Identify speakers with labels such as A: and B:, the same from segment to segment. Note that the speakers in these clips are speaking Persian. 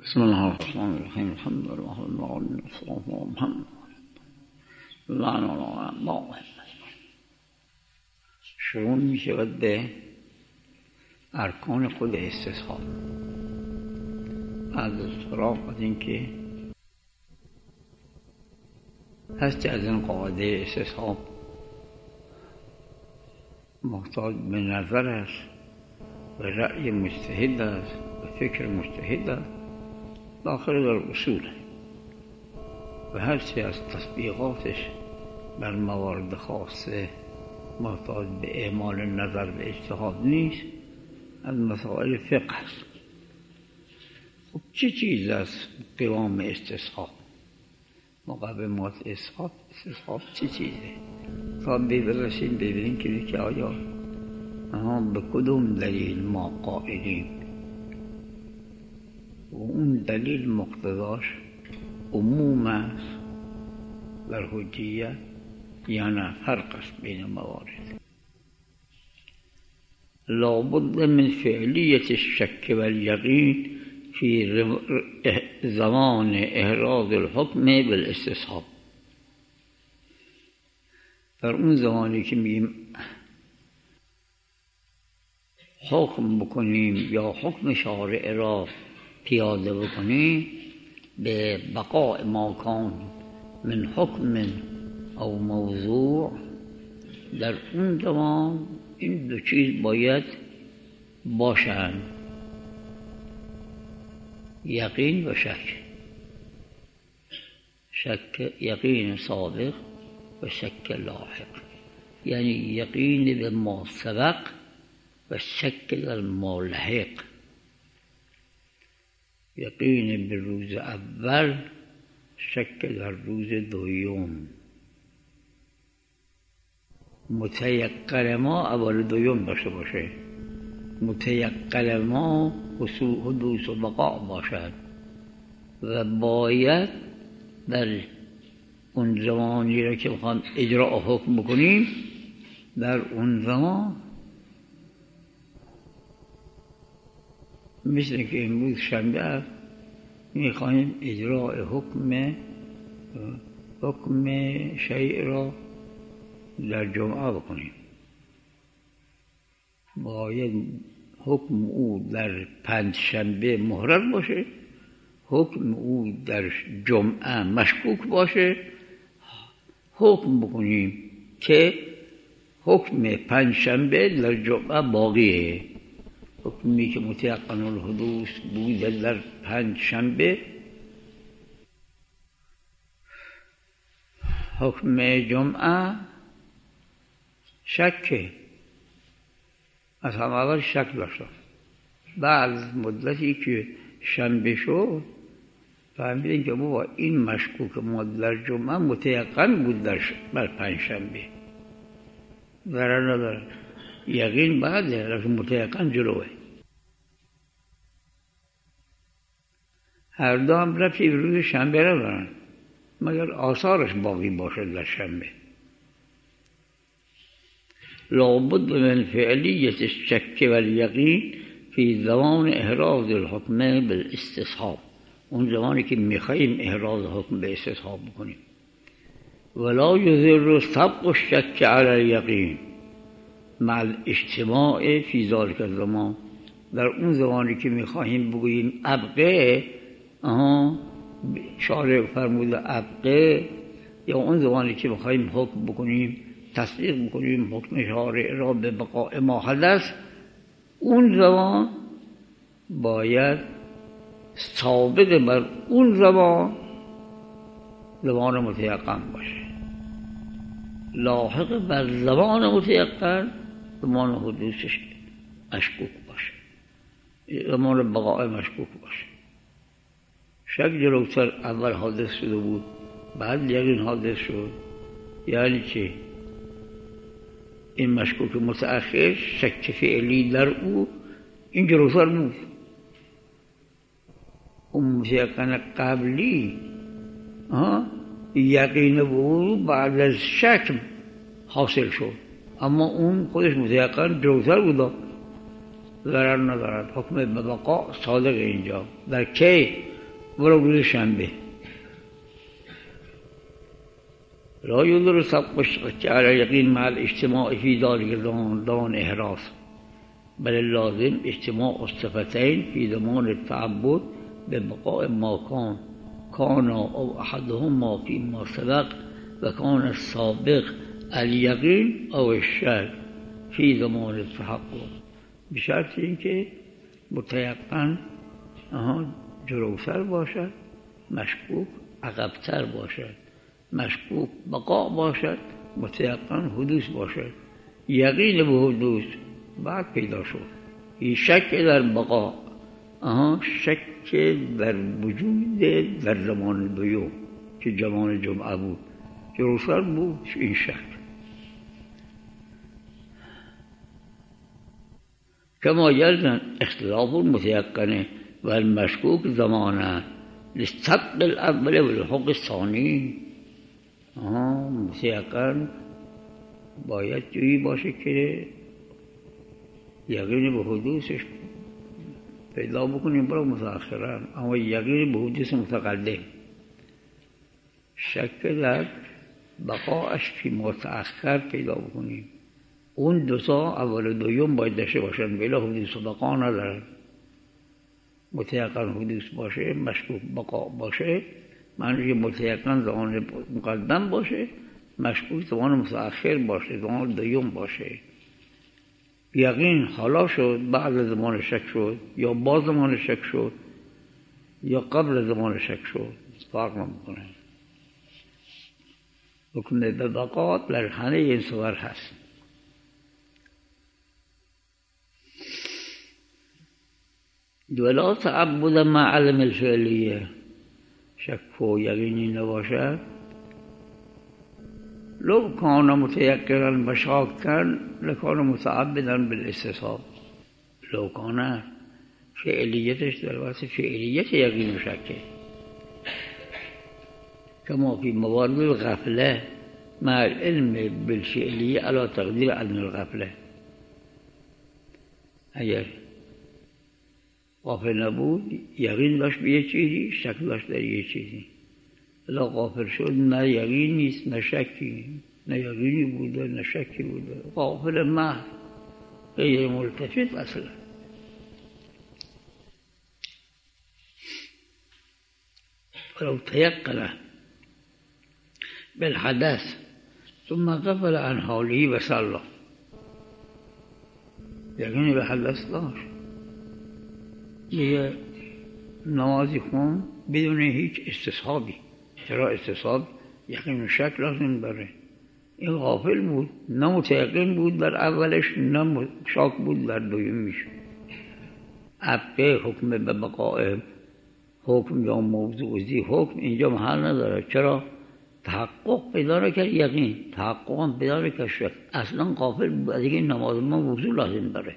A: بسم الله الرحمن الرحیم. الحمد لله رب العالمین و محمد شروع می شود به ارکان خود استصحاب. بعد از فراغ از این که هستی از این قاعده استصحاب محتاج به نظر است، به رأی مجتهد است، به فکر مجتهد است، داخل در اصول و هرچی از تطبیقاتش بر موارد خاصه محتاج به اعمال نظر و اجتهاد نیست، از مسائل فقه است. خب چه چیز است قوام استصحاب؟ مقومات استصحاب چه چیزه؟ تا برسیم ببینیم که آیا به کدوم دلیل ما قائلیم و اون دلیل مقتضاش عموم است در حجیت یا نه فرق است بین موارد. لابد من فعلیت الشک و الیقین فی زمان احراز الحکم بالاستصحاب. در اون زمانی که میگیم حکم بکنیم یا حکم شارع را پیاده بکنیم، به بقاء ما کان من حکم او موضوع، در اون زمان این دو چیز باید باشند: یقین و شک. یقین سابق و شک لاحق، یعنی یقین به ما سبق و شک در ما لحق. یقین به روز اول، شک در روز دوم. متیقن ما اول دوم داشته باشه، متیقن ما حدوث و بقا باشد و باید در اون زمانی را که میخوام اجراء حکم بکنیم، در اون زمان مثل که امروز شنبه است میخواهیم اجراء حکم شیء را در جمعه بکنیم، باید حکم او در پنجشنبه محرر باشه، حکم او در جمعه مشکوک باشه، حکم بکنیم که حکم پنجشنبه در جمعه باقیه. حکمی که متیقن الحدوث بوده در پنجشنبه، حکم جمعه شکه. از هم اول شک داشتم، بعد مدتی که شنبه شد فهمیدیم که بابا این مشکوک ما در جمعه متیقن بود در پنجشنبه، ضرر نداره. یقین بعده لیکن متیقن جلوه. هر دو هم ربطی به روز شنبه ندارن مگر آثارش باقی باشد در شنبه. لابد من فعلیت الشک و الیقین فی زمان احراز الحکم بالاستصحاب، اون زمانی که میخواییم احراز حکم به استصحاب بکنیم. ولا یضر سبق الشک علی الیقین مع الاجتماع فی ذلک الزمان، در اون زمانی که میخواهیم بگوییم ابقه، شارع فرموده ابقه، یا اون زمانی که میخواهیم حکم بکنیم، تصدیق بکنیم حکم شارع را به بقاء ما حدث، اون زمان باید سابق بر اون زمان متیقن باشه، لاحق بر زمان متیقن زمان حدوثش مشکوک باشه، زمان بقاء مشکوک باشه. شک جلوتر اول حادث شده بود، بعد یقین حادث شد، یعنی که این مشکوک متأخر شک فعلی در او این جلوتر بود. اون متیقن قبلی یقین بود بعد از شک حاصل شد، اما اون خودش متیقن جلوتر بود. ضرر ندارد. حکم بقا صادق اینجا در کی؟ برو روز شنبه لا يدرس الشك على اليقين مع الاجتماع في ذلك دون إحراز، بل اللازم اجتماع الصفتين في ضمان التعبد ببقاء ما كان أو أحدهما فيما سبق، وكان السابق اليقين أو الشك في ضمان التحقق، بشرط اینکه متيقن جلوتر باشد، مشکوک عقبتر باشد، مشکوک بقا باشد، متيقن حدوث باشد. یقین به حدوث بعد پیدا شد. این شک در بقا، شک در وجود در زمان دوم که زمان جمعه بود جلوتر بود این شک. كما يلزم اختلاف المتيقن والمشكوك زمانا للسبق الأول والحق الثاني. متيقن باید جویی باشه که یقین به حدوثش پیدا بکنیم برای متأخرا، اما یقین به حدوث متقدم. شک در بقاش فی متأخر پیدا بکنیم. اون دوتا اول و دوم باید داشته باشن، بلا حدوث و بقا ندارن. متيقن حدوث باشه، مشکوک بقا باشه، معنی متيقن زمان مقدم باشه، مشکوک زمان متأخر باشه، زمان دوم باشه. یقین حالا شد، بعد زمان شک شد، یا با زمان شک شد، یا قبل زمان شک شد، فرق نمیکنه. حکم به بقا در همه این صور هست. ولا تعبد مع علم الفعلیه، شک و یقینی نباشد. لو كان متيقنا وشاكا لكان متعبدا بالاستصحاب. لو كان فعلیتش در واسه فعلیت یقین و شکه، كما في موارد الغفله مع العلم بالفعلیه على تقدیر علم الغفله. اگر غافل نبود یقین داشت به یه چیزی، شک داشت در یه چیزی. الا غافل شد نه یقین نیست نه شکی، نه یقینی بوده نه شکی بوده، غافل محض غیر ملتفت اصلا. ولو تيقن بالحدث ثم غفل عن حاله وصلى، یقینی به حدث داشت، یه نمازی خون بدون هیچ استصحابی. چرا استصحاب یقین و شک لازم داره. این غافل بود، نه متيقن بود در اولش، نه شاک بود در دومیش. ابقه حکم به بقاء حکم یا موضوعی حکم اینجا محل نداره. چرا؟ تحقق پیدا نکرد یقین، تحقق هم پیدا نکرد شک. اصلا غافل بود از اینکه نماز ما وضو لازم داره.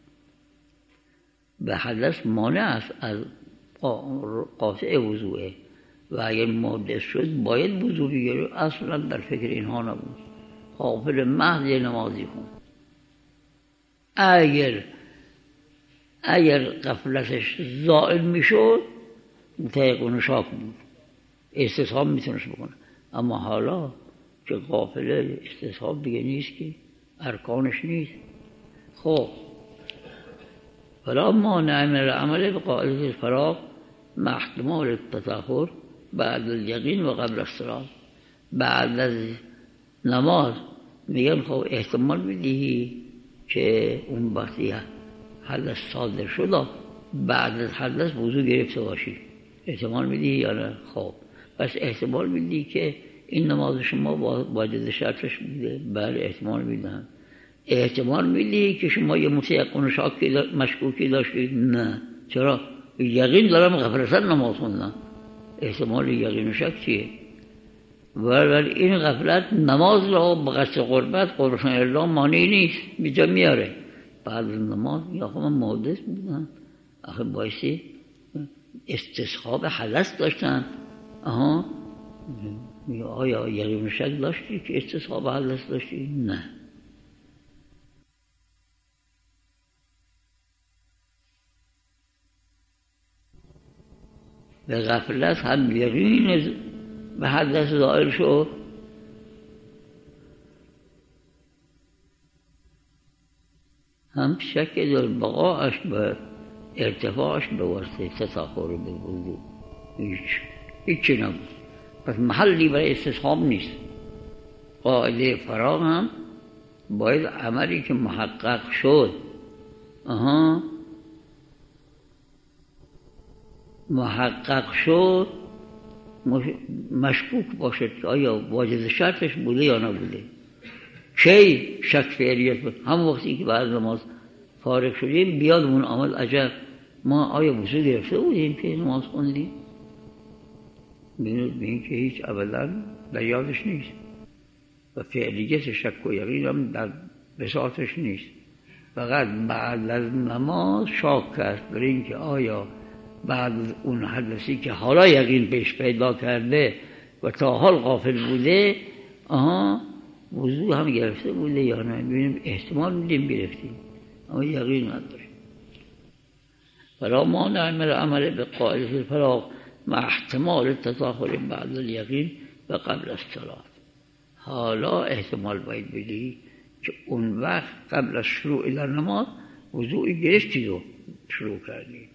A: به حدث مانع است از قاطع وضوعه و اگر محدث شد باید وضو بگیره. اصلا در فکر اینها نبود، غافل محض نمازی خون. اگر غفلتش زائل میشد متيقن شاک بود، استصحاب میتونست بکنه. اما حالا که غافله استصحاب دیگه نیست، که ارکانش نیست. خب فلا مانع من العمل بقاعدة الفراغ مع احتمال التطهر بعد اليقين و قبل الصلاة. بعد از نماز میگم خب احتمال میدهی که اون وقتی حدث صادر شده بعد از حدث وضو گرفته باشی، احتمال میدهی یا نه؟ خب پس احتمال میدهی که این نماز شما واجد شرطش بوده؟ بله احتمال میدهم. احتمال میدهی که شما یه متيقن شاکی مشکوکی داشتید؟ نه. چرا؟ یقین دارم غفلتاً نماز خوندم. احتمال یقین و شک چیه؟ ولی این غفلت نماز را به قصد قربت قربان الله مانعی نیست، بیجا میاره. بعد از نماز یا خب من محدث بودم، آخه بایستی استصحاب حدث داشتن. آیا یقین و شک داشتی که استصحاب حدث داشتی؟ نه. به غفلت هم یقین به حدث ظاهر شد، هم شک در بقاش به ارتفاعش به واسطه تساخر به وضوع هیچی نبود. پس محلی برای استصحاب نیست. قاعده فراغ هم باید عملی که محقق شد محقق شد مشکوک باشد که آیا واجد شرطش بوده یا نبوده. کی شک فعلیت بود؟ هم وقتی که بعد نماز فارغ شدیم بیادمون آمد عجب ما آیا وضو گرفته بودیم که نماز خوندیم؟ بینید به این که هیچ ابدا در یادش نیست و فعلیت شک و یقین هم در بساطش نیست. فقط بعد از نماز شاک کرد بر این که آیا بعد از اون حدثی که حالا یقین پیش پیدا کرده و تا حال غافل بوده وضو هم گرفته بوده یا نه. ببینیم احتمال میدیم گرفتیم اما یقین نداریم. فلا مانع من العمل بقاعده الفراغ مع احتمال التطهر بعد الیقین و قبل الصلاة. حالا احتمال باید بدی که اون وقت قبل از شروع در نماز وضوعی گرفتی و شروع کردی.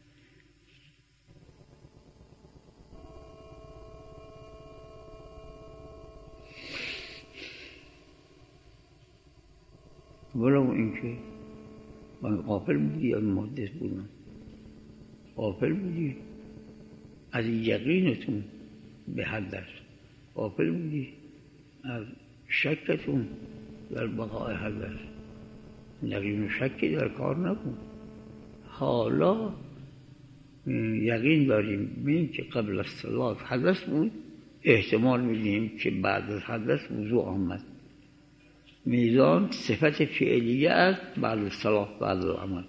A: ولو اینکه من غافل بودی یا محدث بودم، غافل بودی از یقینتون به حدث، غافل بودی از شکتون در بقای حدث، یقین و شکی در کار نکن. حالا یقین داریم به این که قبل از صلاة حدث بود، احتمال میدیم که بعد از حدث وضوع آمد. میزان صفت فعلیه است بعد از صلاة بعد از عمل.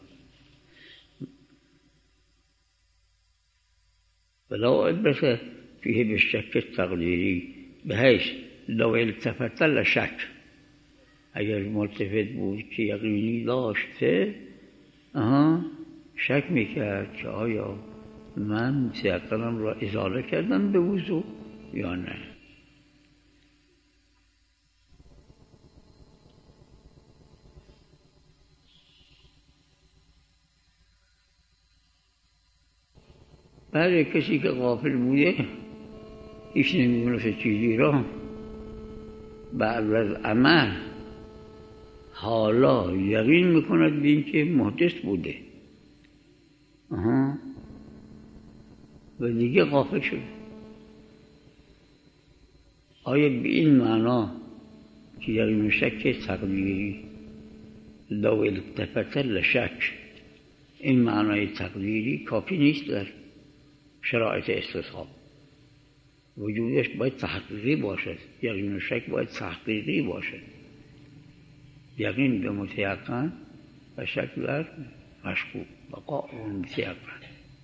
A: ولا عبرة فيه بالشك التقديري بحيث لو التفت لشك، اگر ملتفت بود که یقینی داشته شک میکرد که آیا من سیقنم را ازاله کردم به وضوع یا نه. برای کسی که غافل بوده هیچ نمیدونه چیزی را بعد از عمل حالا یقین میکند به این که محدث بوده و دیگه غافل شده. آیا به این معنا که یقین و شک تقدیری لو التفت لشک، این معنای تقدیری کافی نیست در شرایط استصحاب. وجودش باید تحقیقی باشد، یقین و شک باید تحقیقی باشد. یقین به متیقن و شک در مشکوک، بقاء متیقن.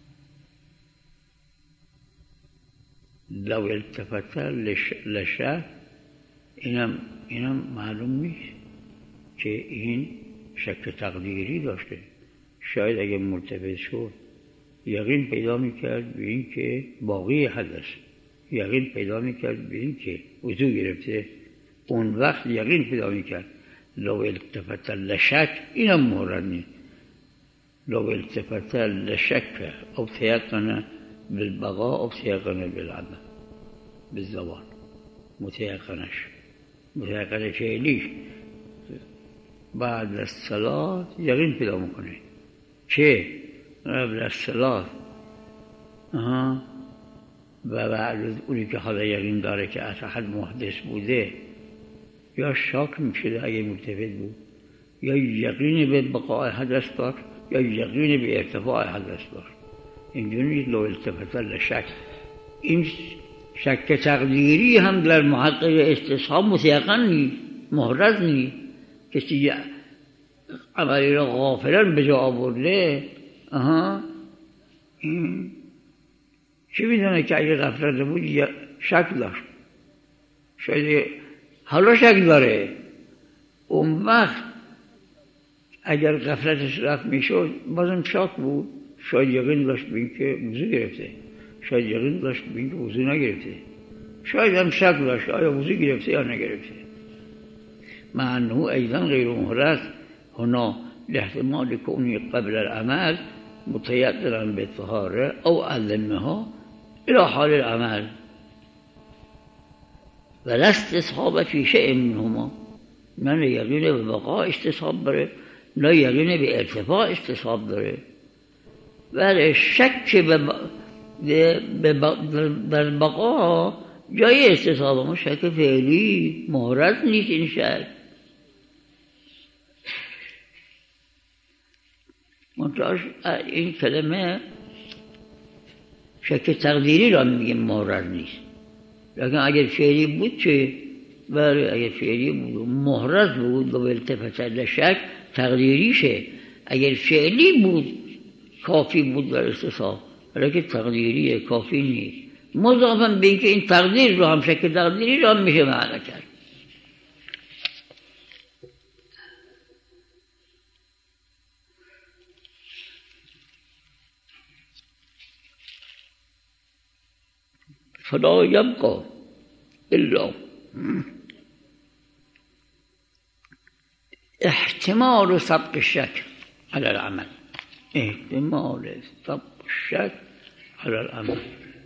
A: لو التفت لشک اینم معلوم نیست که این شک تقدیری داشته. شاید اگه ملتفت شد یقین پیدا میکرد به این که باقی حدث، یقین پیدا میکرد به این که وضو گرفته، اون وقت یقین پیدا میکرد. لو التفت لشک اینم مورد نیست. لو التفت لشک او تیقن بالبقاء او تیقن بالعدم بالزوال، متیقنش فعلیش بعد از صلاة یقین پیدا میکنه که قبل از صلاة و بعد از اونی که حالا یقین داره که اصحت محدث بوده یا شاک میشه اگه ملتفت بود، یا یقین به بقاء حدث داشت یا یقین به ارتفاع حدث داشت. اینجوری لو التفت لشک. این شک تقدیری هم در محقق استصحاب متیقن نیست، محرز نیست. کسی عملی را غافلا به جا آورده این چی میدونه که اگه غفلت بود یا شک داشت، شاید حالا شک داره. اون وقت اگر غفلتش رفت میشد بازم شک بود، شاید یقین داشت به این که وضو گرفته، شاید یقین داشت به اینکه وضو نگرفته، شاید هم شک داشت آیا وضو گرفته یا نگرفته. مع انه ایضا غیر محرز هنا لاحتمال کونه قبل العمل متيقنا بالطهارة او علمها الى حال العمل ولا استصحاب في شيء منهما، نه یقین به بقا استصحاب داره نه یقین به ارتفاع استصحاب داره. ولی شک در بقا جای استصحاب، اما شک فعلی محرز نیست. این شک منتهاش این کلمه شک تقدیری را میگیم محرز نیست، لیکن اگر فعلی بود چه؟ بله اگر فعلی بود محرز بود و التفت لشک تقدیریشه. اگر فعلی بود کافی بود در استصحاب، لیکن تقدیریه کافی نیست. مضافاً به اینکه این تقدیر رو هم شک تقدیری رو هم میشه معنی کرد. فلا يبقى إلا احتمال سبق الشك على العمل، احتمال سبق الشك على العمل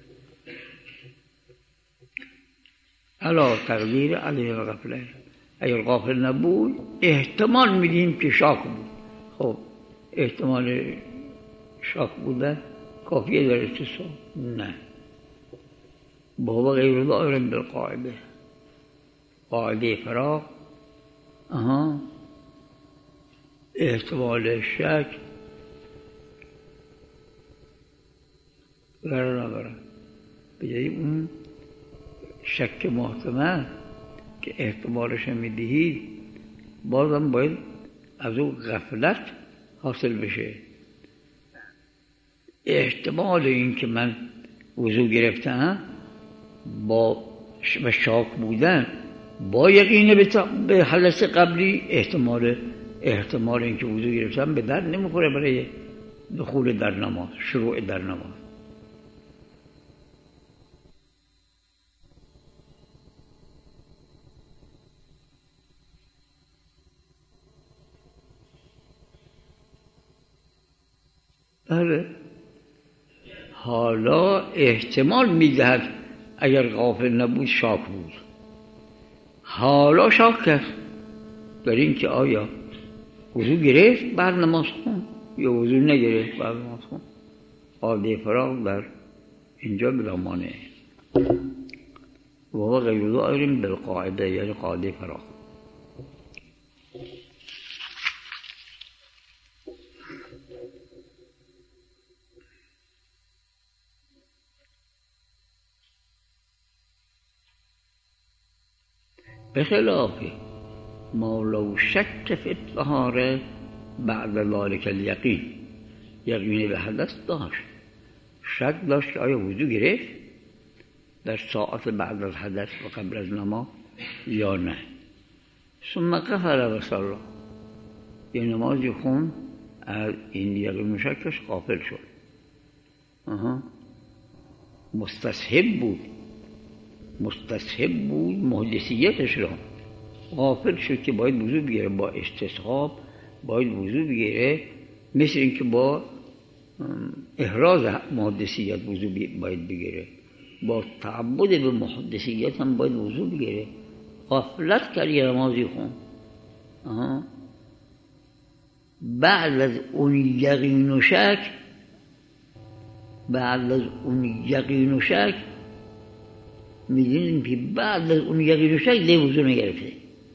A: على تقدیر علیه الغفله. اگر غافل نبود احتمال میدیم که شاک بود. خب احتمال شاک بوده کافیه در استصحاب؟ نه. بابا غیر ظاهر بالقاعده، قاعده فراغ احتمال شک قرار نداره. بجای اون شک محتمل که احتمالش میدهید بازم باید از اون غفلت حاصل بشه. احتمال این که من وضو گرفتم با شاک بودن با یقین به حدث قبلی احتمال این که وضو گرفتم به درد نمیخوره برای دخول در نماز، شروع در نماز. بله حالا احتمال میدهد اگر غافل نبود شاک بود، حالا شاک کرد در این که آیا وضو گرفت بعد نماز خون یا وضو نگرفت بعد نماز خون. قاعده فراغ در اینجا بلا مانع و هو غیر ظاهر بالقاعده، یعنی قاعده فراغ. بخلاف ما لو شک فی الطهاره بعد ذلك الیقین، یقین به حدث داشت، شک داشت آیا وضو گرفت در ساعت بعد از حدث و قبل از نماز یا نه، ثم کفر و صلی، یه نمازی خون از این یقین و شکش غافل شد، مستصحب بود محدثیتش را، غافل شد که باید وضو بگیره، با استصحاب باید وضو بگیره، مثل اینکه با احراز محدثیت وضو باید بگیره، با تعبد به محدثیت هم باید وضو بگیره. غفلت کرد یه نمازی خون، بعد از اون یقین و شک می‌دونیم که بعد از اون یقین و شک دیگه وضو نگرفته.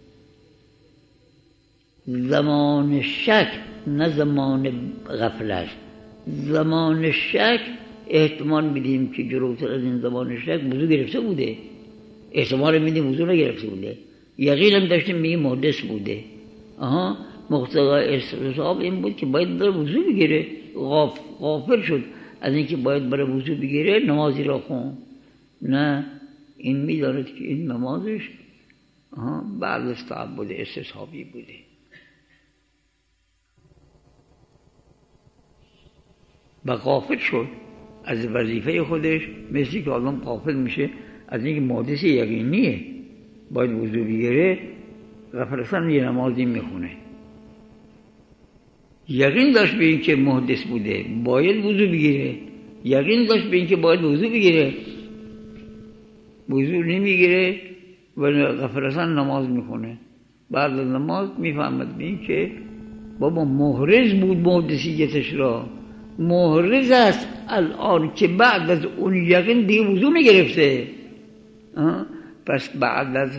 A: زمان شک نه زمان غفلت، زمان شک احتمال میدیم که جلوتر از این زمان شک وضو گرفته بوده، احتمال میدیم وضو نگرفته بوده، یقین هم داشتیم میگیم محدث بوده. مقتضای استصحاب این بود که باید بره وضو بگیره، غافل شد از اینکه باید بره وضو بگیره، نمازی را خون. نه، این میداند که این نمازش بعد از تعبد استصحابی بوده. و غافل شد از وظیفه خودش، مثل که آدم غافل میشه از اینکه محدث یقینیه باید وضو بگیره، غفلتاً یه نمازی میخونه. یقین داشت به این که محدث بوده باید وضو بگیره، یقین داشت به این که باید وضو بگیره، وضو نمیگیره و غفلتاً نماز میخونه. بعد از نماز میفهمد به این که بابا محرز بود محدثیتش را، محرز است الان که بعد از اون یقین دیگه وضو میگرفته. پس بعد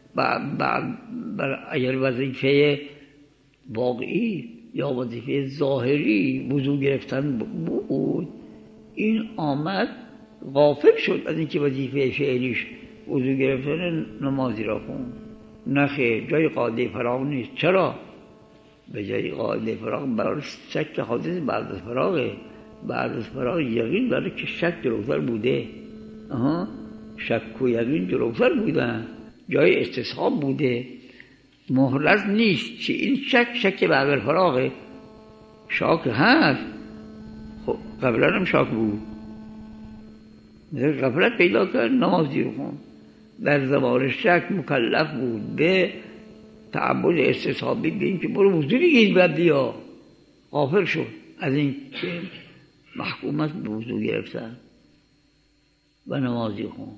A: اگر وظیفه واقعی یا وظیفه ظاهری وضو گرفتن بود، این آمد غافل شد از اینکه وظیفه فعلیش وضو گرفتن نمازی را خوند. نخیر، جای قاعده فراغ نیست. چرا؟ به جای قاعده فراغ برای شک حادث بعد از فراغه. بعد از فراغ یقین داره که شک جلوتر بوده. شک و یقین جلوتر بودن، جای استصحاب بوده، محرز نیست که این شک بعد از فراغه. شاک هست، خب قبلا هم شاک بود، غفلت پیدا کرد نمازی رو خوند. در زمان شک مکلف بود به تعبد استصحابی، به این که برو وضو بگیر بعد بیا. غافل شد از این که محکوم است به وضو گرفتن و نمازی خوند.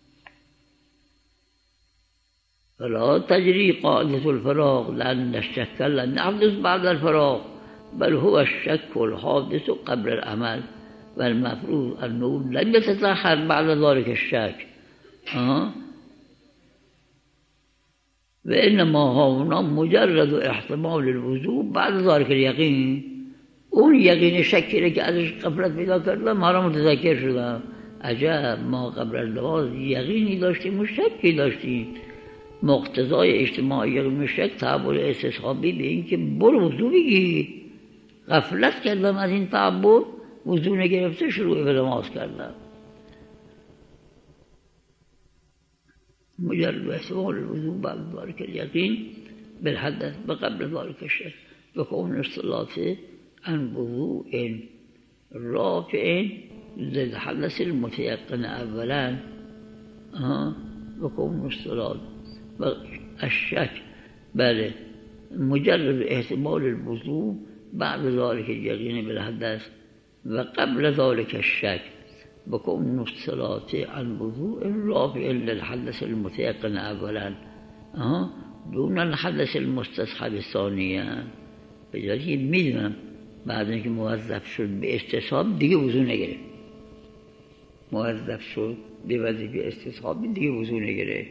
A: فلا تجری قاعدة الفراغ لأن الشك لن يحدث بعد الفراغ بل هو الشك الحادث قبل العمل والمفروض أنه لم يتساهل بعد ذلك الشك. وإنما هنا مجرد احتمال الوضوء بعد ذلك اليقين. اون یقین شکی که ازش غفلت پیدا کردم ما را متذکر شدم. عجب، ما قبل از نماز یقینی داشتیم و شکی داشتیم. مقتضای اجتماع یقین و شک تعبد استصحابی به این که برو وضو بگیر. غفلت کردم از این تعبد، وضو نگرفته شروع به نماز کردم. مجرد احتمال الوضوء بعد ذلك اليقين بالحدث بقبل ذلك الشك بكون الصلاة عن وضوء رافع للحدث المتيقن أولا. بكون الصلاة الشك بل مجرد احتمال الوضوء بعد ذلك اليقين بالحدث وقبل ذلك الشك بكون الصلاة عن وضوء رافع للحدث المتيقن أولا دون الحدث المستصحب ثانيا. به جایی میدونم بعد اینکه موظف شد به استصحاب دیگه وضو نگیره، موظف شد به وظیفه استصحاب دیگه وضو نگیره،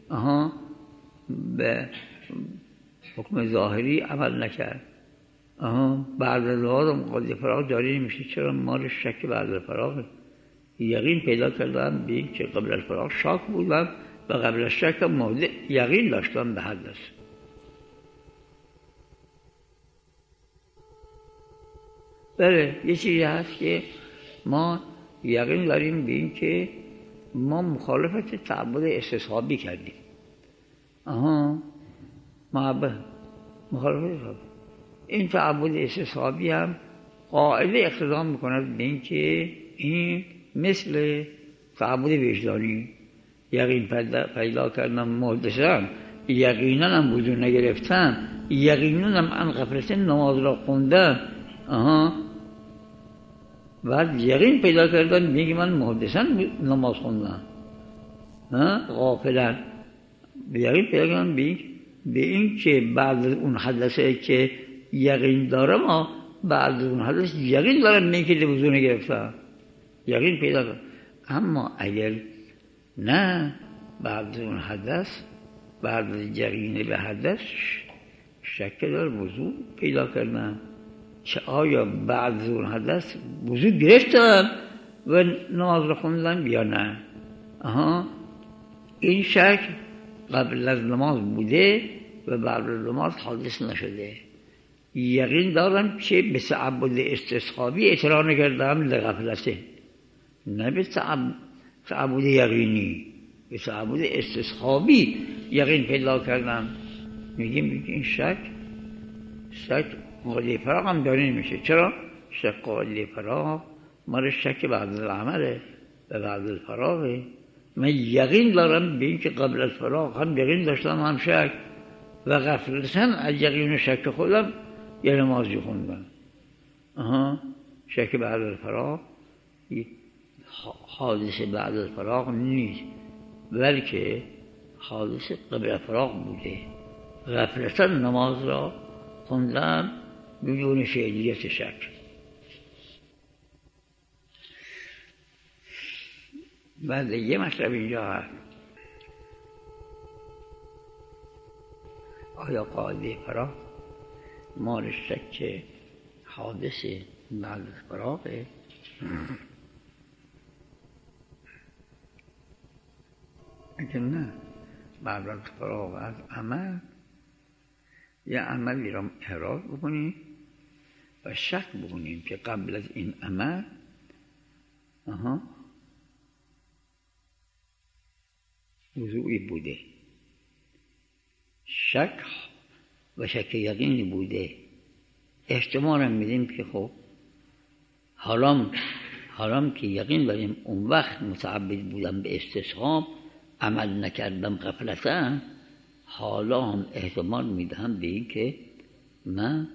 A: به حکم ظاهری عمل نکرد. بعد از آدم قاعده فراغ جاری نمیشه. چرا؟ مال شک بعد از فراغ. یقین پیدا کردم به این که قبل از فراغ شاک بودم و قبل از شک هم یقین داشتم به حدث. بله، یه چیزی هست که ما یقین داریم به این که ما مخالفت تعبد استصحابی کردیم. مخالفت این تعبد استصحابی هم قاعده اقتضا میکند به این که این مثل تعبد وجدانی. یقین پیدا کردم محدثم، یقینا هم وضو نگرفتم، یقینا هم عن غفلت نماز را خوندم. بعد یقین پیدا کردن میگه من محدثاً نماز خوندم، غافلاً. یقین پیدا کردن به این که بعد اون حدثه که یقین دارم، بعد اون حدث یقین دارم میگه که وضو نگرفتم، یقین پیدا کردم. اما اگر نه بعد اون حدث، بعد از یقین به حدث شک دار وضو پیدا کردم که آیا بعد از اون حدث وضو گرفتم و نماز رو خوندم یا نه. این شک قبل از نماز بوده و بعد از نماز حادث نشده. یقین دارم که به تعبد استصحابی اعتراض نکردم لغفلته، نه به تعبد یقینی، به تعبد استصحابی یقین پیدا کردم. میگیم این شک قاعده فراغ هم داره نمیشه. چرا؟ شک قاعده فراغ مال شک بعد العمله و بعد الفراغه. من یقین دارم به این که قبل از فراغ هم یقین داشتم هم شک و غفلتاً از یقین و شک خودم یه نمازی خوندم. شک بعد الفراغ حادثه بعد الفراغ نیست، بلکه حادثه قبل الفراغ بوده. غفلتاً نماز را خوندم بدون فعلیت شک. بعد یه مطلب اینجا هست، آیا قاعده فراغ مال شک حادث بعد از فراغه؟ اگر نه بعد از فراغ از عمل یه عملی را احراز بکنیم و شک بکنیم که قبل از این عمل وضوعی بوده، شک و شک یقینی بوده. احتمال هم میدیم که خب حالام که یقین داریم اون وقت متعبد بودم به استصحاب، عمل نکردم غفلتاً، حالا هم احتمال میدهم به این که من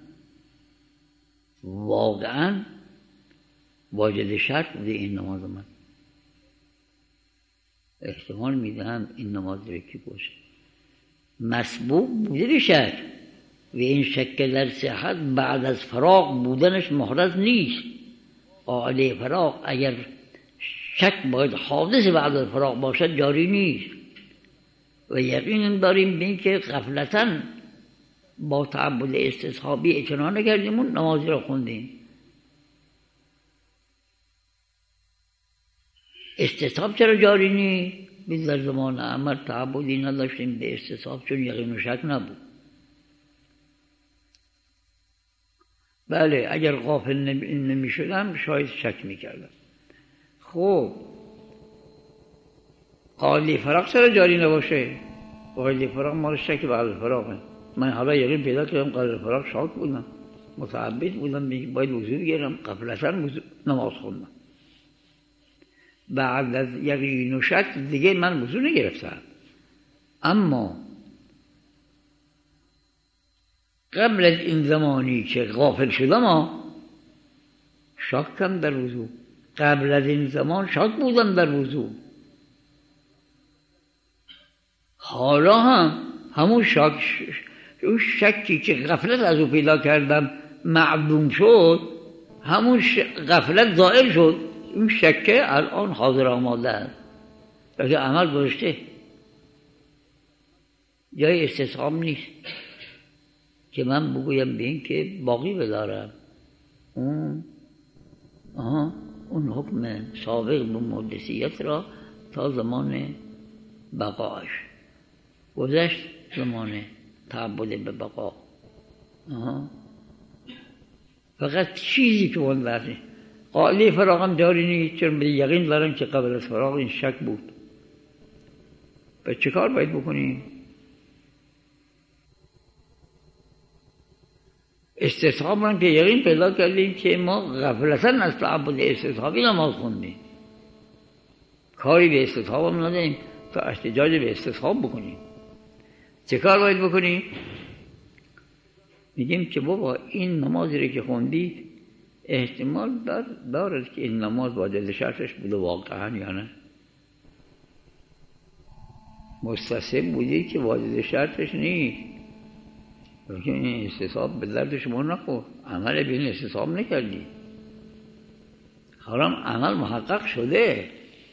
A: واقعاً واجد شرط بوده این نماز من. احتمال میدهم این نماز رکی باشه مسبوق بوده به شک و این شک در صحت بعد از فراغ بودنش محرز نیست. قاعده فراغ اگر شک باید حادث بعد از فراغ باشد جاری نیست و یقین داریم به این که غفلتاً با تعبد استصحابی اعتنا نکردیم و نمازی را خوندیم. استصحاب چرا جاری نیست؟ biz در زمان عمل تعبدی نداشتیم به استصحاب چون یقین و شک نبود. بله اگر غافل نمی شدم شاید شک می کردم. خب قاعده فراغ چرا جاری نباشه؟ قاعده فراغ مال شک بعد فراغه. من حالا یقین پیدا کردم قاعده فراغ شاک بودم، متعبد بودم، باید وضو بگیرم، غفلتاً نماز خوندم. بعد از یقین و شک دیگه من وضو نگرفتم، اما قبل از این زمانی که غافل شدم شکم در وضو، قبل از این زمان شک بودم در وضو، حالا هم همون شکی که غفلت از او پیدا کردم معدوم شد، همون غفلت زائل شد، این شکه الان حاضر آماده است لیکن عمل گذاشته، جای استصحاب نیست که من بگویم به این که باقی بدارم. اون حکم سابق به محدثیت را تا زمان بقاش گذشت، زمان تعبد به بقا. فقط چیزی که اون لحظه قاعده فراغم جاری نیست چون به یقین دارم که قبل از فراغ این شک بود. پس چه کار باید بکنیم؟ استصحاب را که یقین پیدا کردیم که ما غفلتاً از تعبد استصحابی نماز خوندیم، کاری به استصحاب هم نداریم تا احتجاج به استصحاب بکنیم. چه کار باید بکنیم؟ میگیم که بابا این نمازی رو که خوندید احتمال دارد که این نماز واجد شرطش بوده واقعا یا نه؟ مستصحب بودی که واجد شرطش نیست، لیکن این استصحاب به درد شما نخورد، عمل به این استصحاب نکردی، حالا عمل محقق شده.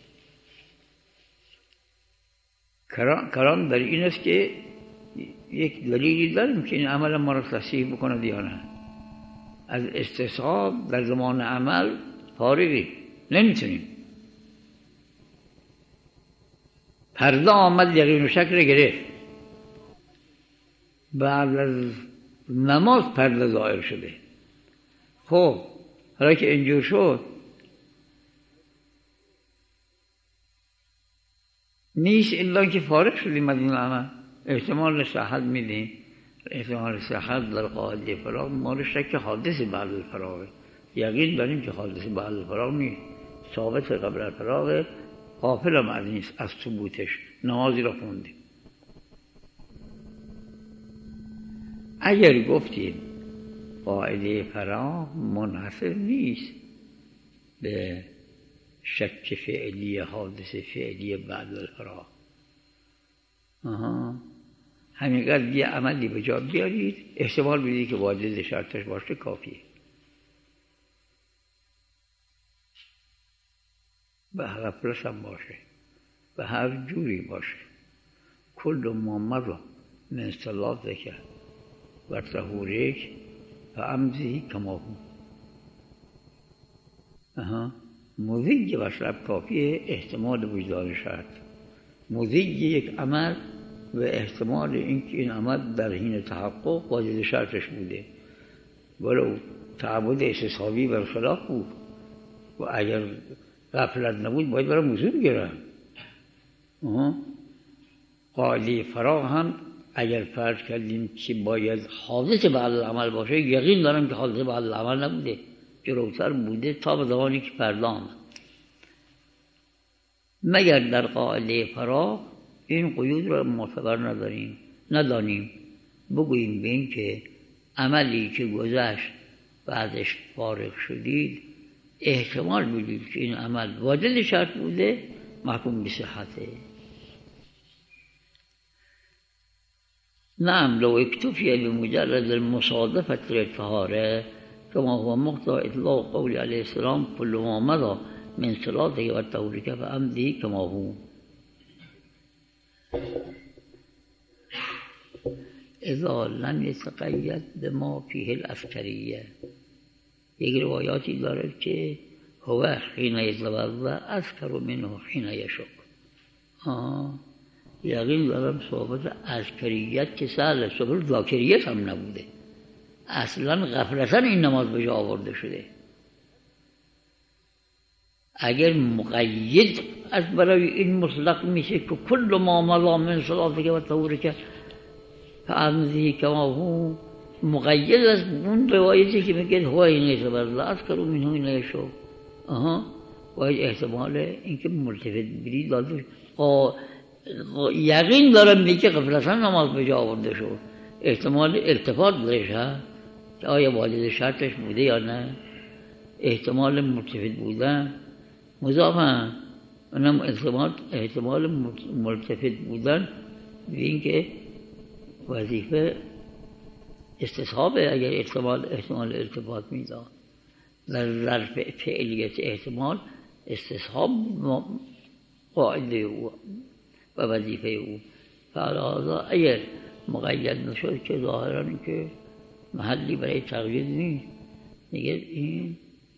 A: کلام در این است که یک دلیلی داریم که این عمل ما را تصحیح بکنه یا نه. از استصحاب در زمان عمل فارغی نمیتونیم. پرده آمد یقین و شک را گرفت، بعد از نماز پرده ظاهر شده. خب حالا که اینجور شد نیست الا که فارغ شدیم از این عمل، احتمال صحت میدیم. احتمال صحت در قاعده فراغ مال شک حادث بعد الفراغ، یقین داریم که حادث بعد الفراغ نیست، ثابت قبل الفراغ، غافلم از نیست از ثبوتش، نمازی را خوندیم. اگر گفتیم قاعده فراغ منحصر نیست به شک فعلی حادث فعلی بعد الفراغ، همینقدر یه عملی به جا بیارید احتمال بدید که واجد شرطش باشه کافیه. به هر پلس هم باشه، به هر جوری باشه. کل ما مضی من صلاتک و طهورک فامضی کما هو. مضی مطلب کافیه احتمال وجدان شرط، مضی یک عمل و احتمال اینکه این عمل در حین تحقق واجد شرطش بوده، ولو تعبد استصحابی برخلاف بود و اگر غفلت نبود باید برای موضوع گرم. قاعده فراغ هم اگر فرض کردیم که باید حادث بعد العمل باشه، یقین دارم که حادث بعد العمل نبوده، جلوتر بوده تا به زمانی که فردا آمد. مگر در قاعده فراغ این قیود را معتبر ندانیم بگوییم به این که عملی که گذشت بعدش فارغ شدید احتمال بدید که این عمل واجد شرط بوده، محکوم به صحته. نعم لو اکتفی بمجرد المصادفة للطهارة كما هو مقتضى اطلاق قول علیه السلام كل ما مضى من صلاتك وطهورك فامضی كما هو. اذا لم يتقید بما فيه العسکریه، یک روایاتی دارد که هو حین یتوضا اذکر منه حین یشک. یقین دارم صحبت عسکریت که سهل، صحبت ذاکریت هم نبوده، اصلا غفلتاً این نماز به جا آورده شده. اگر مقید از برای این مطلق میشه که کل ما مضی من صلاتک و طهورک فامضی کما هو، مقید از اون روایتی که میگه هو حین یتوضا اذکر منه حین یشک، باید احتمال اینکه ملتفت بری داده. یقین دارم میگه غفلتاً نماز به جا آورده شد، احتمال التفات درش هست که آیا واجد شرطش بوده یا نه، احتمال ملتفت بودن مضافه، اونم احتمال ملتفت بودن به این که وظیفه استصحابه. اگر احتمال التفات میداد در ظرف فعلیت احتمال استصحاب قاعده او و وظیفه او، فعلا اگر مقید نشد که ظاهرا که محلی برای تقیید نیست، دیگه این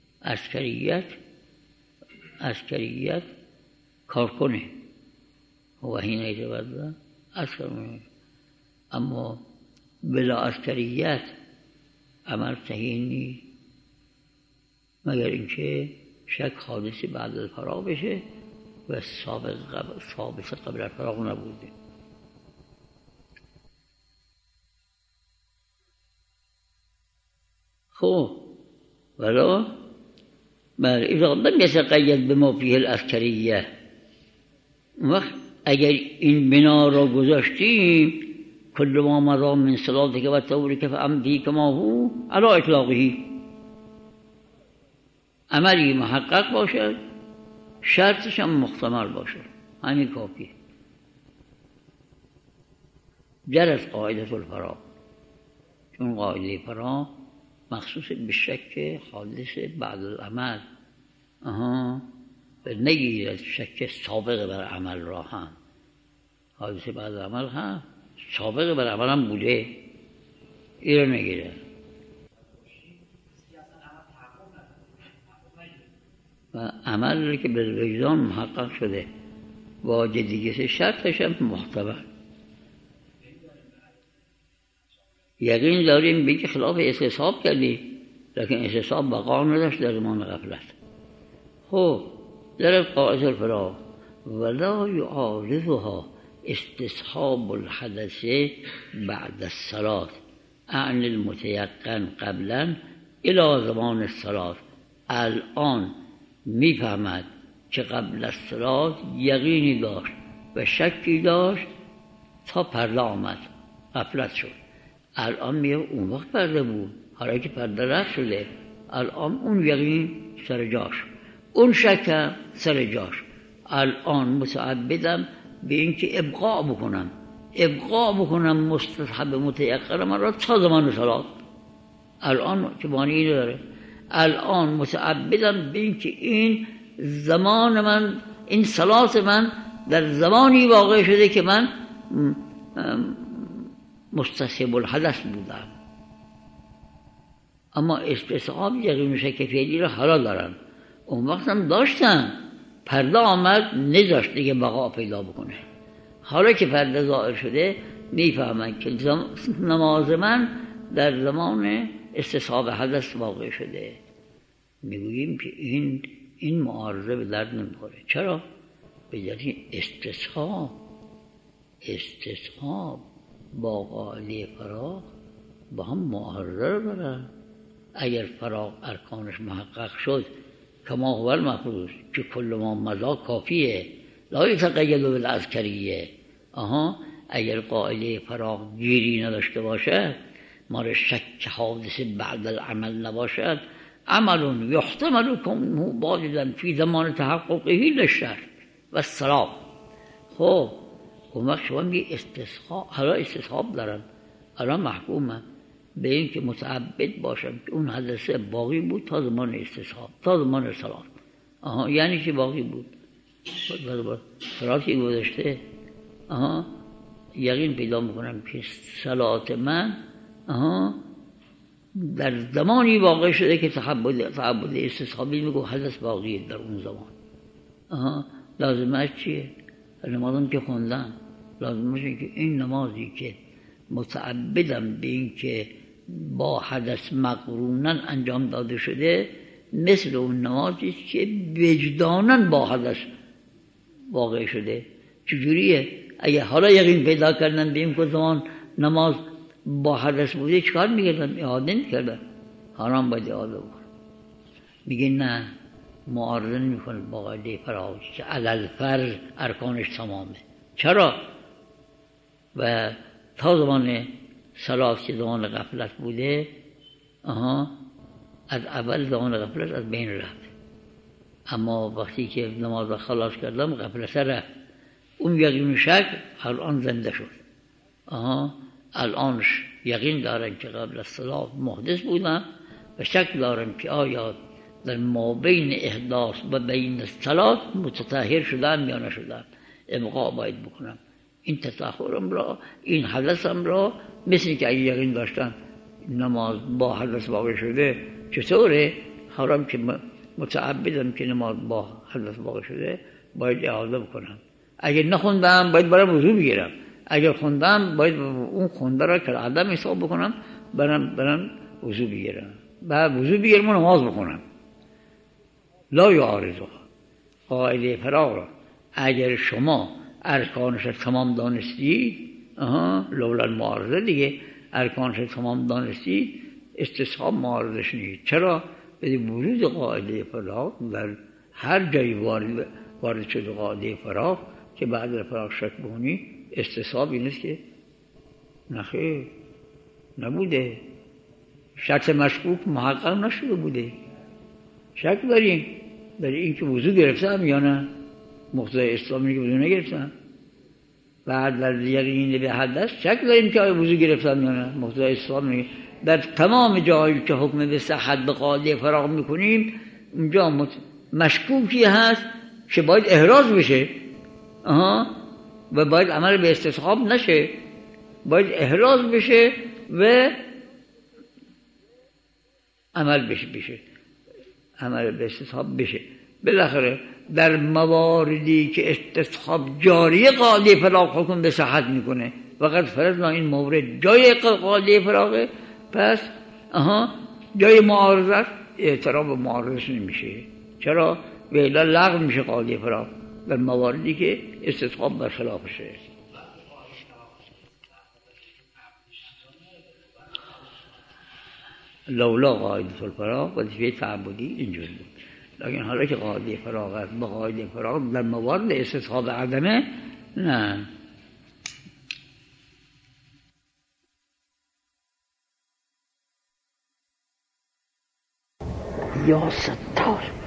A: عسکریت کار کنه و حین یتوضا اذکر منه، اما بلا عسکریت عمل صحیح نیست مگر اینکه شک حادث بعد الفراغ بشه و ثابت قبل الفراغ نبوده. خب ولی اذا لم يتقید بما فيه العسکریه، وقت اگر این بنا را گذاشتیم کل ما مضی من صلاتک و طهورک فامضی کما هو علی اطلاقه، عملی محقق باشد شرطش هم محتمل باشد، همین کافیه. جرت قاعده الفراغ، چون قاعده فراغ مخصوص به شک حادث بعد العمل، و نگیرد شک سابق بر عمل را هم، حادث بعد العمل هم سابق بر عمل هم بوده، این را نگیرد. و عمل که به وجدان محقق شده واجدیت شرطش هم محتمل. یقین داریم بگی خلاف استصحاب کردی، لیکن استصحاب بقا نداشت در زمان غفلت. خب در قاعده الفراغ ولا یعارضها استصحاب الحدث بعد الصلاة عن المتيقن قبلا الى زمان الصلاة الان میفهمد که قبل از صلات یقینی داشت و شکی داشت تا پرده آمد، غفلت شد. الان میگه اون وقت پرده بود، حالا که پرده رفت شده، الان اون یقین سر جاش، اون شک سر جاش. الان متعبدم به اینکه ابقا بکنم مستحب متیقن من را تا زمان صلات. الان که معنی اینو داره، الان متعبدم به اینکه این زمان من، این صلات من در زمانی واقع شده که من مستصحب الحدث بودم. اما استصحاب یقین و شک فعلی را حالا دارم، اون وقت هم داشتن، پرده آمد نذاشت دیگه بقا پیدا بکنه. حالا که پرده ظاهر شده میفهمن که نماز من در زمان استصحاب حدث واقع شده. میگوییم که این معارضه به درد نمیخوره. چرا؟ به دلیل استصحاب با قاعده فراغ با هم معارضه رو دارن. اگر فراغ ارکانش محقق شد کما هو المفروض که کل ما مضا کافیه، لا یتقید بالعسکریه. اگر قاعده فراغ گیری نداشته باشد، مار شک حادث بعد العمل نباشد، عمل یحتمل کنه باطلا فی زمان تحققه للشرط و الصلاح. خب اون وقت شما میگی استصحاب، حالا استصحاب دارن، الان محکومم به این که متعبد باشم که اون حدثه باقی بود تا زمان استصحاب، تا زمان صلات. یعنی که باقی بود، صلات که گذاشته، یقین پیدا میکنم که صلات من در زمانی واقع شده که تعبد استصحابی میگو حدث باقیه در اون زمان. لازمش چیه؟ نمازم که خوندم، لازمش اینه که این نمازی که متعبدم به این که با حدث مقرونن انجام داده شده، مثل اون نمازی که وجدانن با حدث واقع شده. چجوریه؟ اگه حالا یقین پیدا کردن به این که زمان نماز با حدث بوده، چکار میکردن؟ اعاده میکردن. حرام باید اعاده بکن. میگه نه، معارضه نمیکنه با قاعده فراغ که علل فرض ارکانش تمامه. چرا؟ و تا زمان صلات که زمان غفلت بوده، از اول زمان غفلت از بین رفت. اما وقتی که نماز خلاص کردم غفلت رفت، اون یقین و شک الان زنده شد. الانش یقین دارم که قبل از صلات محدث بودم و شک دارم که آیا در ما بین احداث و بین صلات متطهر شدم یا نشدم. ابقا باید بکنم این تطهرم را، این حدثم را، مثل که اگه یقین داشتم نماز با حدث واقع شده چطوره؟ حرام که متعبدم که نماز با حدث واقع شده باید اعاده بکنم. اگه نخوندم باید برم وضو بگیرم، اگر خوندم باید اون خونده را که عدم حساب بکنم، برم وضو بگیرم، بعد وضو بگیرم و نماز بخونم. لا یعارضه قاعده فراغ را اگر شما ارکانش تمام دانستید، لولا المعارضه دیگه، ارکانش تمام دانستید، استصحاب معارضش نیست. چرا؟ به ورود قاعده فراغ در هر جایی وارد شده قاعده فراغ که بعد از فراغ شک بکنی، استصحاب این است که نخیر نبوده، شرط مشکوک محقق نشده بوده. شک داریم در این که وضو گرفتم یا نه، مقتضای اسلامی که وضو نگرفتم. بعد در یقین به حدث شک داریم که آیا وضو گرفتم یا نه، مقتضای اسلامی. در تمام جایی که حکم به صحت به قاعده فراغ میکنیم، اونجا مشکوکی هست که باید احراز بشه و باید عمل به استصحاب نشه، باید احراز بشه و عمل بشه عمل به استصحاب بشه. بالاخره در مواردی که استصحاب جاری قاعده فراغ حکم به صحت میکنه، وقت فرضنا این مورد جای قاعده فراغه، پس جای معارضت اعتراف به معارضش نمیشه. چرا؟ و الا لغو میشه قاعده فراغ در مواردی که استصحاب برخلافشه. لولا قاعده الفراغ وظیفه تعبدی اینجوری بود. لیکن حالا که قاعده فراغ است با قاعده فراغ در موارد استصحاب عدمه نه. یا ستار